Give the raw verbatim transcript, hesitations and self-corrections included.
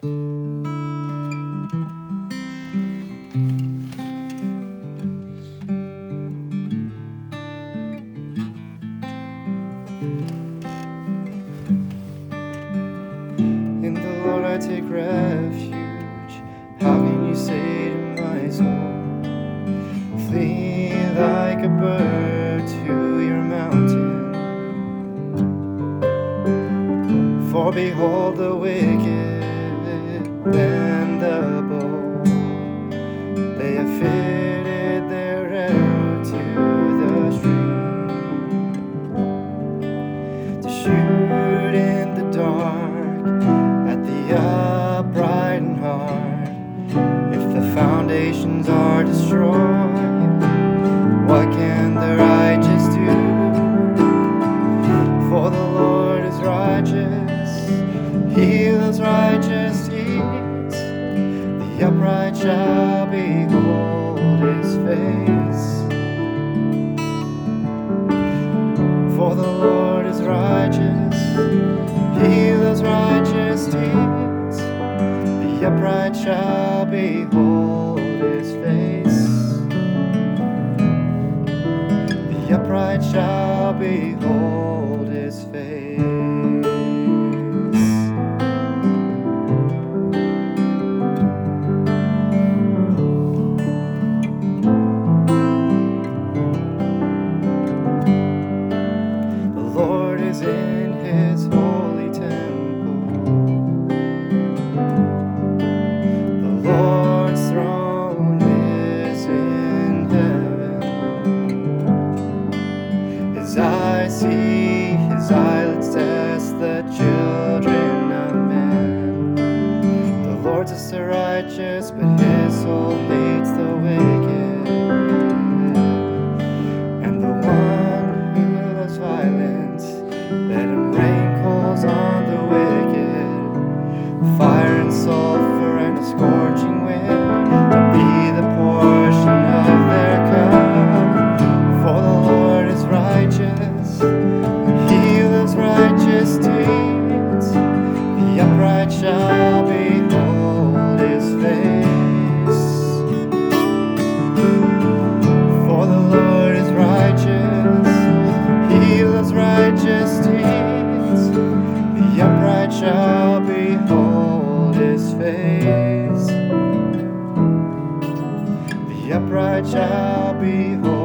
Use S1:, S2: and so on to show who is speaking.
S1: In the Lord I take refuge. How can you say to my soul, flee like a bird to your mountain? For behold, the wicked bend the bow. They have fitted their arrow to the string, to shoot in the dark at the upright in heart. If the foundations are destroyed, what can the righteous do? For the Lord is righteous, he loves righteous deeds. The upright shall behold his face. For the Lord is righteous, he loves righteous deeds. The upright shall behold his face. The upright shall behold his face. The Lord is in his holy temple. The Lord's throne is in heaven. His eyes see, his eyelids test the children of men. The Lord is the righteous, but his soul hates the wicked. And the one who loves violence, let him rain coals on the wicked. Fire and sulfur and a scorching wind to be the portion of their cup. For the Lord is righteous, he loves righteous deeds. The upright shall behold his face. For the Lord is righteous, he loves righteous deeds. The upright shall behold his face. The upright shall behold